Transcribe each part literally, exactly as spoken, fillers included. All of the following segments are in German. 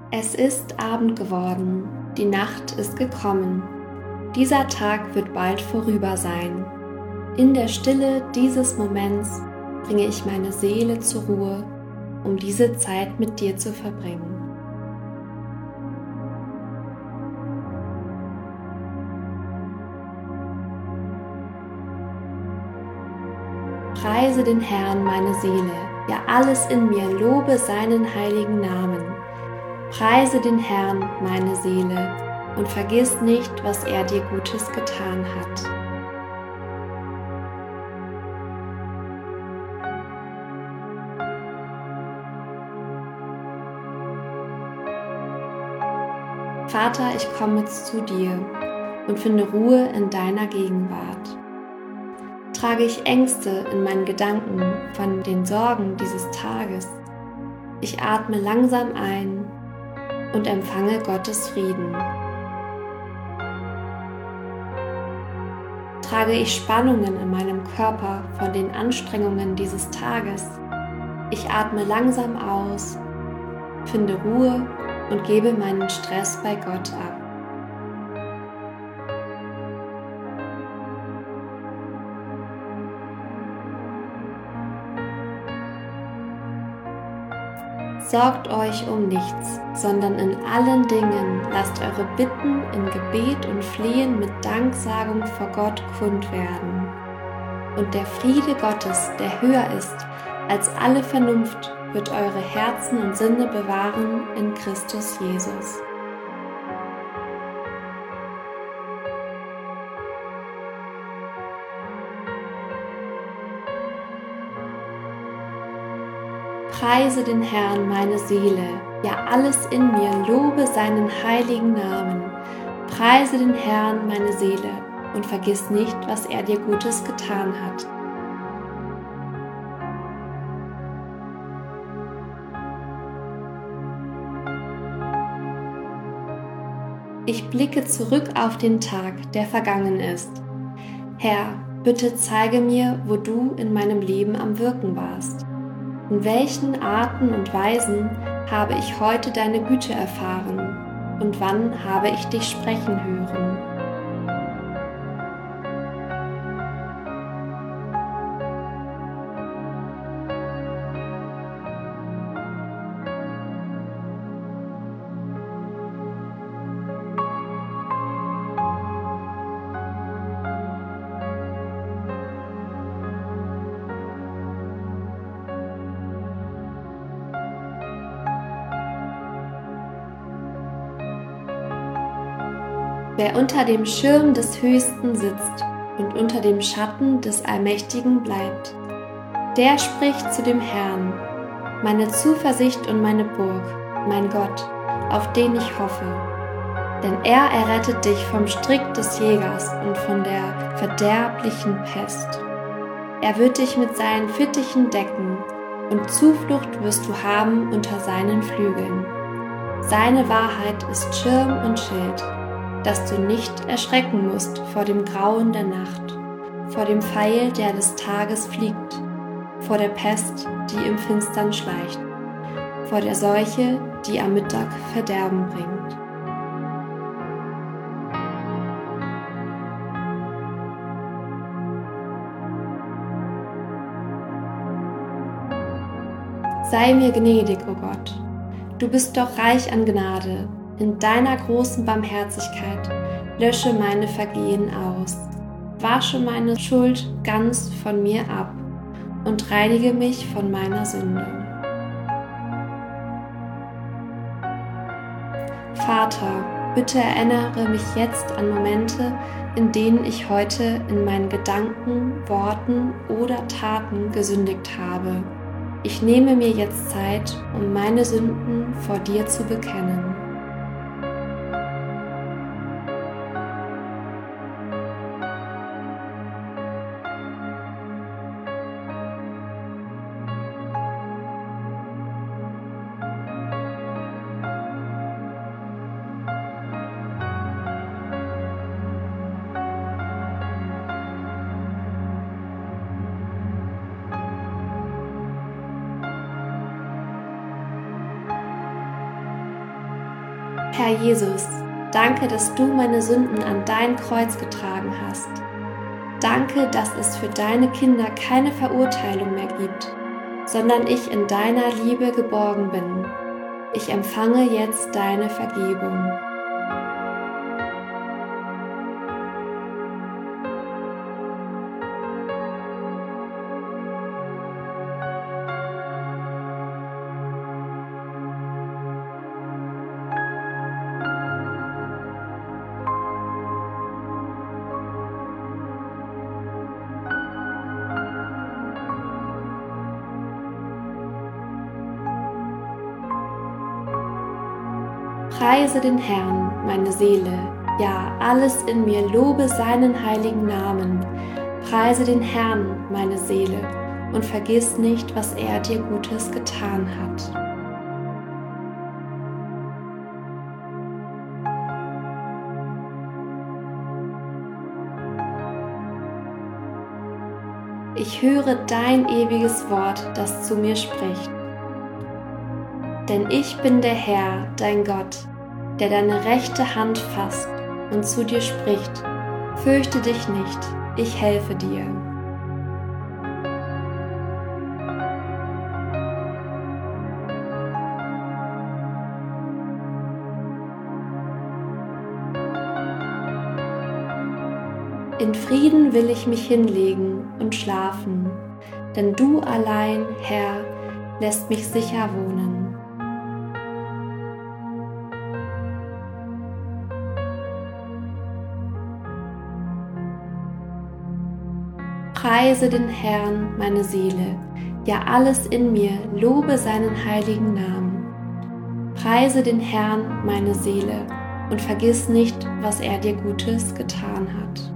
Es ist Abend geworden, die Nacht ist gekommen. Dieser Tag wird bald vorüber sein. In der Stille dieses Moments bringe ich meine Seele zur Ruhe, um diese Zeit mit dir zu verbringen. Preise den Herrn, meine Seele, ja alles in mir lobe seinen heiligen Namen. Preise den Herrn, meine Seele, und vergiss nicht, was er dir Gutes getan hat. Vater, ich komme jetzt zu dir und finde Ruhe in deiner Gegenwart. Trage ich Ängste in meinen Gedanken von den Sorgen dieses Tages. Ich atme langsam ein und empfange Gottes Frieden. Trage ich Spannungen in meinem Körper von den Anstrengungen dieses Tages. Ich atme langsam aus, finde Ruhe und gebe meinen Stress bei Gott ab. Sorgt euch um nichts, sondern in allen Dingen lasst eure Bitten in Gebet und Flehen mit Danksagung vor Gott kund werden. Und der Friede Gottes, der höher ist als alle Vernunft, wird eure Herzen und Sinne bewahren in Christus Jesus. Preise den Herrn, meine Seele, ja alles in mir lobe seinen heiligen Namen. Preise den Herrn, meine Seele, und vergiss nicht, was er dir Gutes getan hat. Ich blicke zurück auf den Tag, der vergangen ist. Herr, bitte zeige mir, wo du in meinem Leben am Wirken warst. In welchen Arten und Weisen habe ich heute deine Güte erfahren und wann habe ich dich sprechen hören? Wer unter dem Schirm des Höchsten sitzt und unter dem Schatten des Allmächtigen bleibt, der spricht zu dem Herrn, meine Zuversicht und meine Burg, mein Gott, auf den ich hoffe. Denn er errettet dich vom Strick des Jägers und von der verderblichen Pest. Er wird dich mit seinen Fittichen decken und Zuflucht wirst du haben unter seinen Flügeln. Seine Wahrheit ist Schirm und Schild, dass du nicht erschrecken musst vor dem Grauen der Nacht, vor dem Pfeil, der des Tages fliegt, vor der Pest, die im Finstern schleicht, vor der Seuche, die am Mittag Verderben bringt. Sei mir gnädig, o Gott, du bist doch reich an Gnade. In deiner großen Barmherzigkeit lösche meine Vergehen aus, wasche meine Schuld ganz von mir ab und reinige mich von meiner Sünde. Vater, bitte erinnere mich jetzt an Momente, in denen ich heute in meinen Gedanken, Worten oder Taten gesündigt habe. Ich nehme mir jetzt Zeit, um meine Sünden vor dir zu bekennen. Herr Jesus, danke, dass du meine Sünden an dein Kreuz getragen hast. Danke, dass es für deine Kinder keine Verurteilung mehr gibt, sondern ich in deiner Liebe geborgen bin. Ich empfange jetzt deine Vergebung. Preise den Herrn, meine Seele, ja, alles in mir lobe seinen heiligen Namen. Preise den Herrn, meine Seele, und vergiss nicht, was er dir Gutes getan hat. Ich höre dein ewiges Wort, das zu mir spricht. Denn ich bin der Herr, dein Gott, der deine rechte Hand fasst und zu dir spricht: Fürchte dich nicht, ich helfe dir. In Frieden will ich mich hinlegen und schlafen, denn du allein, Herr, lässt mich sicher wohnen. Preise den Herrn, meine Seele, ja, alles in mir lobe seinen heiligen Namen. Preise den Herrn, meine Seele, und vergiss nicht, was er dir Gutes getan hat.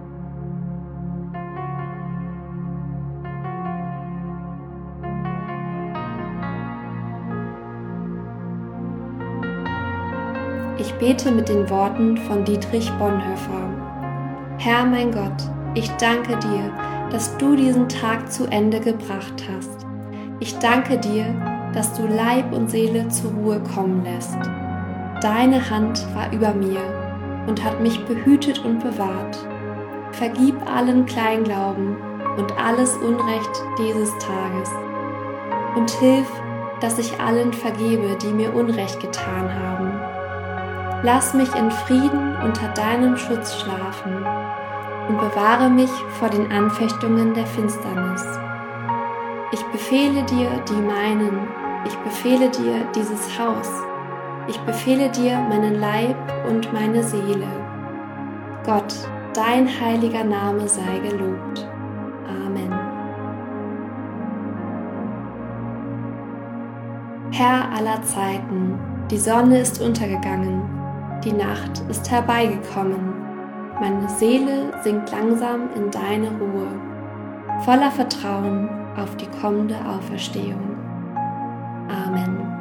Ich bete mit den Worten von Dietrich Bonhoeffer. Herr mein Gott, ich danke dir, dass du diesen Tag zu Ende gebracht hast. Ich danke dir, dass du Leib und Seele zur Ruhe kommen lässt. Deine Hand war über mir und hat mich behütet und bewahrt. Vergib allen Kleinglauben und alles Unrecht dieses Tages und hilf, dass ich allen vergebe, die mir Unrecht getan haben. Lass mich in Frieden unter deinem Schutz schlafen und bewahre mich vor den Anfechtungen der Finsternis. Ich befehle dir die meinen, ich befehle dir dieses Haus, ich befehle dir meinen Leib und meine Seele. Gott, dein heiliger Name sei gelobt. Amen. Herr aller Zeiten, die Sonne ist untergegangen, die Nacht ist herbeigekommen. Meine Seele sinkt langsam in deine Ruhe, voller Vertrauen auf die kommende Auferstehung. Amen.